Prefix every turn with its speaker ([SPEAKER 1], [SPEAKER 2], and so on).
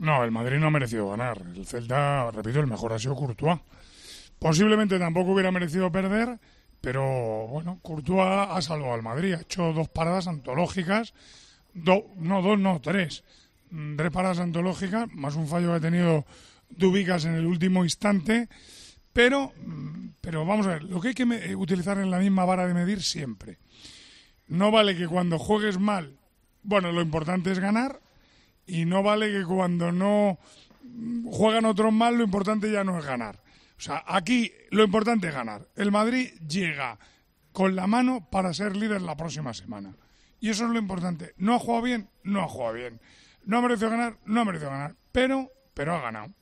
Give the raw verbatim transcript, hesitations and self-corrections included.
[SPEAKER 1] No, el Madrid no ha merecido ganar. El Celta, repito, el mejor ha sido Courtois. Posiblemente tampoco hubiera merecido perder, pero bueno, Courtois ha salvado al Madrid. Ha hecho dos paradas antológicas. Do, no, dos, no, tres. Tres paradas antológicas, más un fallo que ha tenido Dubicas en el último instante. Pero, pero vamos a ver, lo que hay que me, utilizar en la misma vara de medir siempre. No vale que cuando juegues mal, bueno, lo importante es ganar, y no vale que cuando no juegan otros mal, lo importante ya no es ganar. O sea, aquí lo importante es ganar. El Madrid llega con la mano para ser líder la próxima semana. Y eso es lo importante. ¿No ha jugado bien? No ha jugado bien. ¿No ha merecido ganar? No ha merecido ganar. Pero, pero ha ganado.